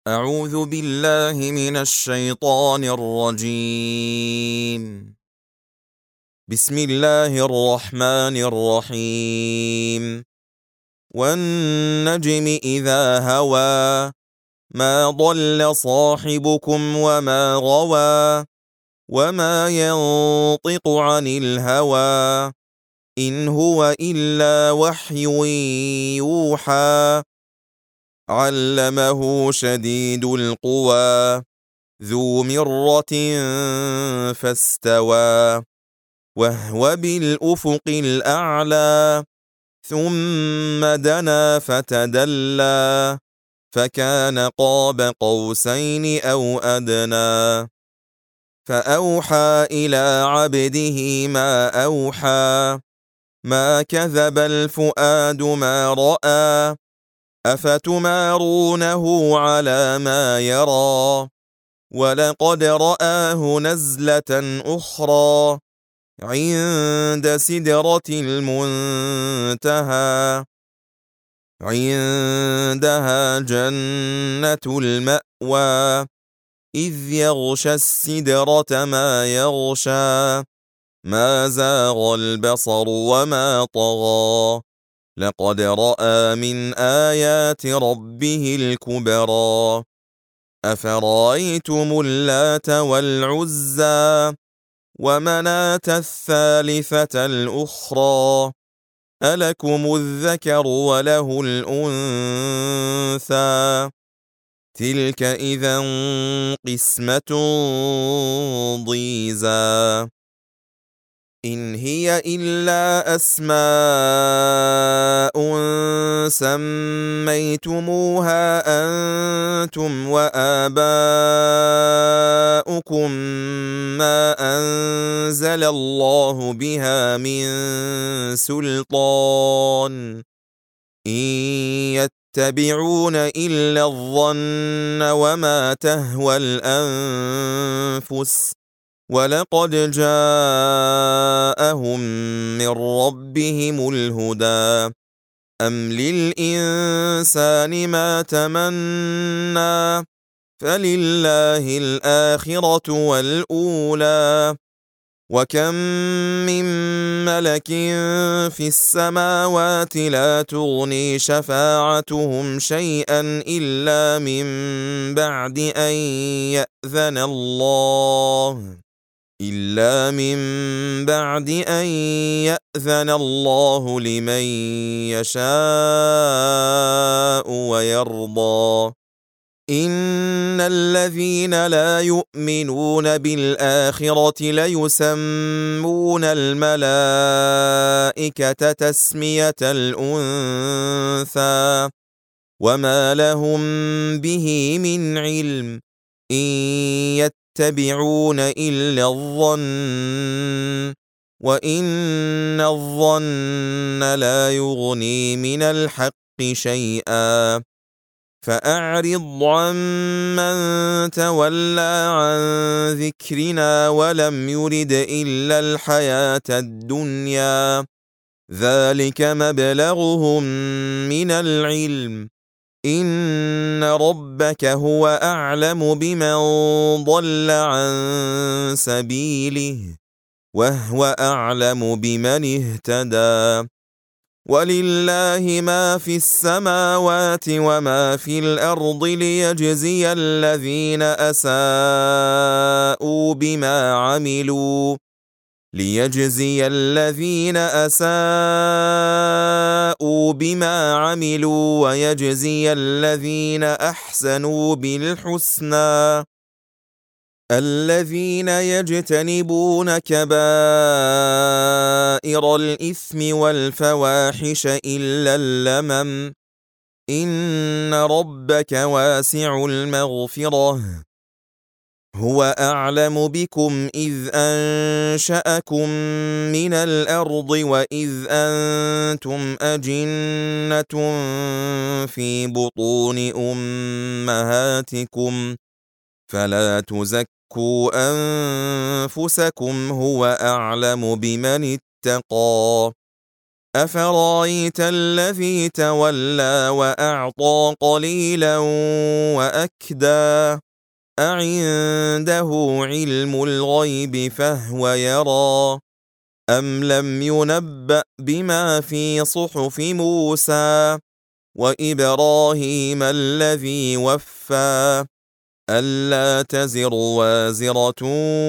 أعوذ بالله من الشيطان الرجيم. بسم الله الرحمن الرحيم. والنجم إذا هوى ما ضل صاحبكم وما غوى وما ينطق عن الهوى إن هو إلا وحي يوحى علمه شديد القوى ذو مرة فاستوى وهو بالأفق الأعلى ثم دنا فتدلى فكان قاب قوسين أو أدنى فأوحى إلى عبده ما أوحى ما كذب الفؤاد ما رأى أفتمارونه على ما يرى ولقد رآه نزلة أخرى عند سدرة المنتهى عندها جنة المأوى إذ يغشى السدرة ما يغشى ما زاغ البصر وما طغى لقد رأى من آيات ربه الكبرى أفرأيتم اللات والعزى ومناة الثالثة الأخرى ألكم الذكر وله الأنثى تلك إذا قسمة ضيزى إن هي إلا أسماء سميتموها أنتم وآباؤكم ما أنزل الله بها من سلطان إن يتبعون إلا الظن وما تهوى الأنفس ولقد جاءهم من ربهم الهدى أم للإنسان ما تمنى فلله الآخرة والأولى وكم من ملك في السماوات لا تغني شفاعتهم شيئا إلا من بعد أن يأذن الله لمن يشاء ويرضى إن الذين لا يؤمنون بالآخرة ليسمون الملائكة تسمية الأنثى وما لهم به من علم إن يتبعون إلا الظن وإن الظن لا يغني من الحق شيئا فأعرض عمن تولى عن ذكرنا ولم يرد إلا الحياة الدنيا ذلك مبلغهم من العلم إن ربك هو أعلم بمن ضل عن سبيله وهو أعلم بمن اهتدى ولله ما في السماوات وما في الأرض ليجزي الذين أساءوا بما عملوا ويجزي الذين أحسنوا بالحسنى الذين يجتنبون كبائر الإثم والفواحش إلا اللمم إن ربك واسع المغفرة هو أعلم بكم إذ أنشأكم من الأرض وإذ أنتم أجنة في بطون أمهاتكم فلا تزكوا أنفسكم هو أعلم بمن اتقى أفرايت الذي تولى وأعطى قليلا وأكدى أعنده علم الغيب فهو يرى أم لم ينبأ بما في صحف موسى وإبراهيم الذي وفى ألا تزر وازرة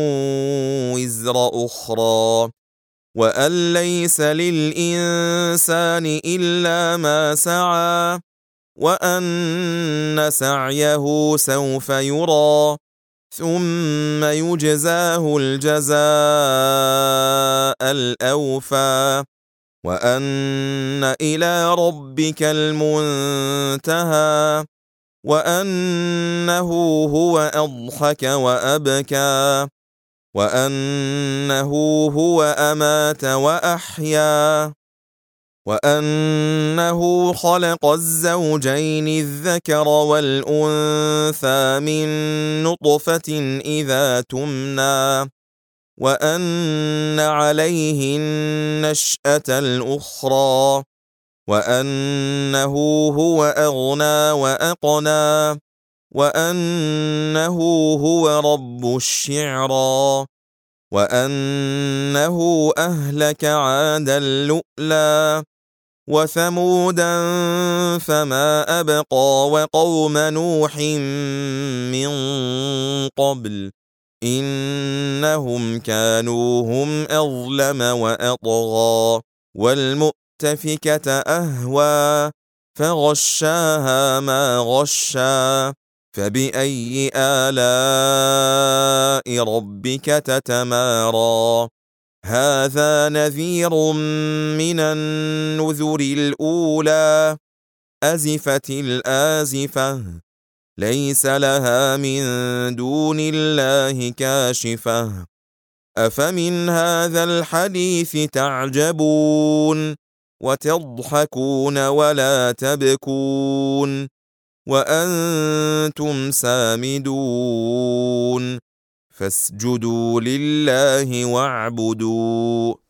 وزر أخرى وأن ليس للإنسان إلا ما سعى وأن سعيه سوف يرى ثم يجزاه الجزاء الأوفى وأن إلى ربك المنتهى وأنه هو أضحك وأبكى وأنه هو أمات وأحيا وأنه خلق الزوجين الذكر والأنثى من نطفة إذا تمنى وأن عليه النشأة الأخرى وأنه هو أغنى وأقنى وأنه هو رب الشعرى وأنه أهلك عادا الأولى وثمودا فما أبقى وقوم نوح من قبل إنهم كانوا هم أظلم وأطغى والمؤتفكة أهوى فغشاها ما غشى فبأي آلاء ربك تتمارى هذا نذير من النذر الأولى أزفت الآزفة ليس لها من دون الله كاشفة أفمن هذا الحديث تعجبون وتضحكون ولا تبكون وأنتم سامدون فاسجدوا لله واعبدوا